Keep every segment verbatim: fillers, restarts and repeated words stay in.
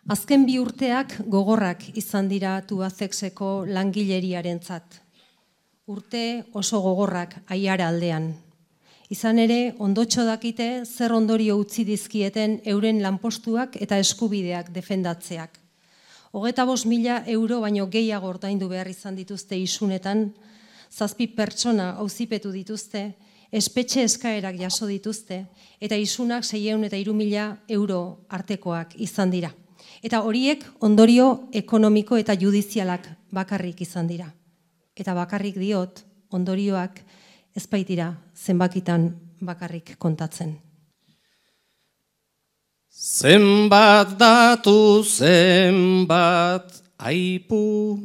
Azken bi urteak gogorrak izan dira Tubacexeko langileriarentzat. Urte oso gogorrak Aiara aldean. Izan ere, ondotxo dakite zer ondorio utzi dizkieten euren lanpostuak eta eskubideak defendatzeak. Hogeta bost mila euro baino gehiago ordaindu behar izan dituzte isunetan, zazpi pertsona auzipetu dituzte, espetxe eskaerak jaso dituzte, eta isunak seiehun eta hiru mila euro artekoak izan dira. Eta horiek ondorio ekonomiko eta judizialak bakarrik izan dira. Eta bakarrik diot, ondorioak ez baitira zenbakitan bakarrik kontatzen. Zenbat datu, zenbat aipu,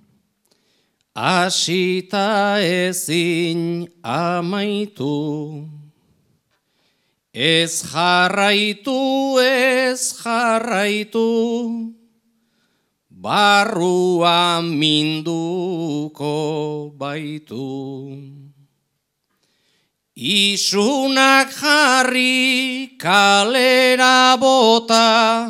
hasita ezin amaitu. Ez jarraitu, ez jarraitu, barruan minduko baitu. Isunak jarri kalera bota,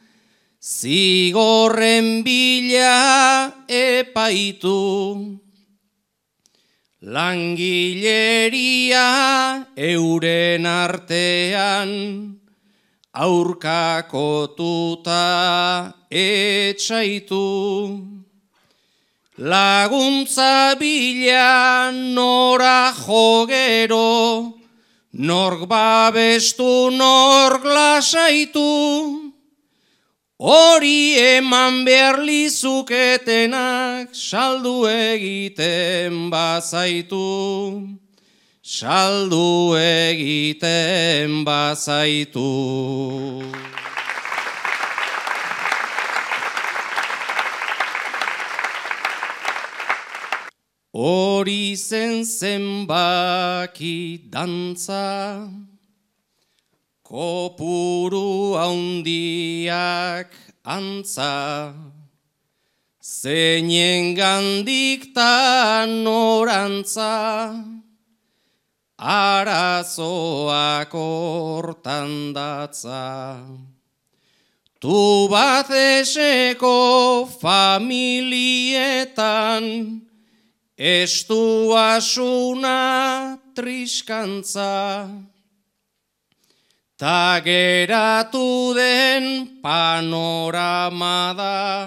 zigorren bila epaitu. Langileria euren artean, aurkakotuta etxaitu. Laguntza bila nora jogero, nork babestu nork lasaitu. Hori eman behar lizuketenak saldu egiten bazaitu, saldu egiten bazaitu. Hori zen zenbaki dantza, kopuru haundiak antza, zeinen gandik ta norantza, arazoak hortan datza. Tubacexeko familietan, estuasuna triskantza. Ta geratu den panorama da,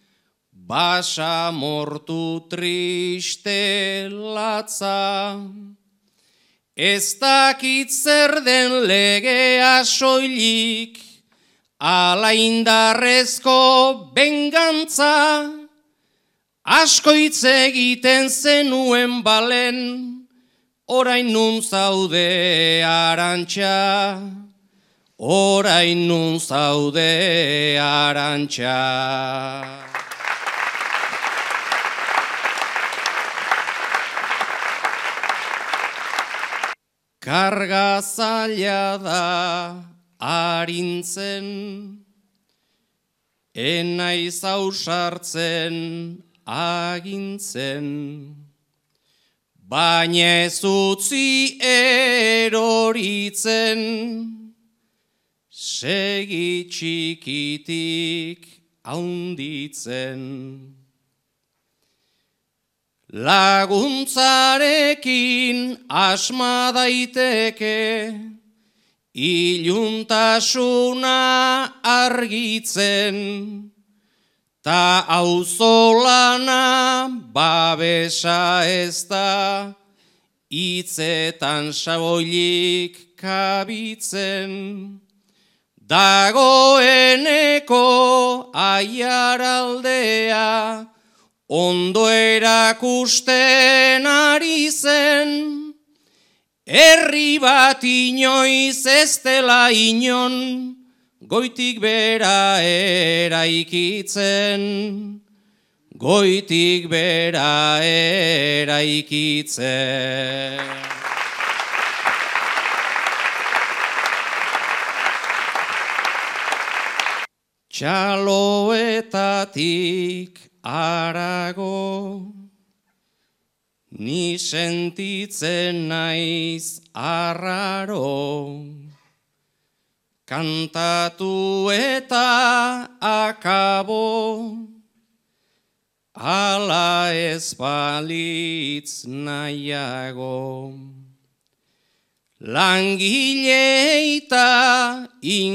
basamortu triste latza. Ez dakit zer den legea soilik, ala indarrezko bengantza. Asko hitz egiten zenuen balen, orain nun zaude Arantxa. Orain nun zaude Arantxa. Karga zaila da arintzen, enaiz ausartzen agintzen. Baina ez utzi eroritzen, segi txikitik haunditzen. Laguntzarekin asma daiteke, iluntasuna argitzen, ta auzolana babesa ez da, hitzetan saboilik kabitzen. Dagoeneko Aiaraldea, ondo erakusten ari zen, herri bat inoiz ez dela inon, goitik bera eraikitzen, goitik bera eraikitzen. Txaloetatik arago, ni sentitzen naiz arraro. kantatu eta akabo, ala ez balitz nahiago. Langile eta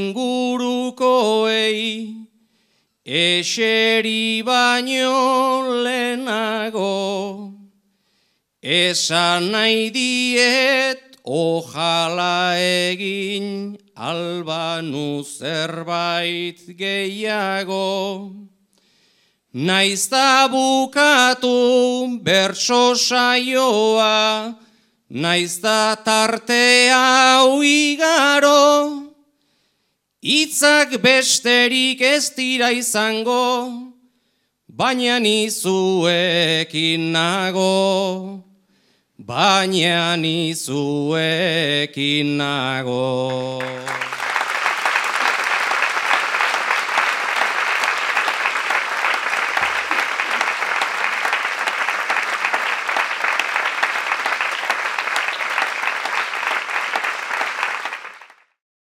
ingurukoei, eseri baino lehenago, esan nahi diet ojala egin albanu zerbait gehiago. Naizta bukatu bertso saioa, naizta tarte hau igaro, hitzak besterik ez dira izango, baina ni zuekin nago, baina ni zuekin nago.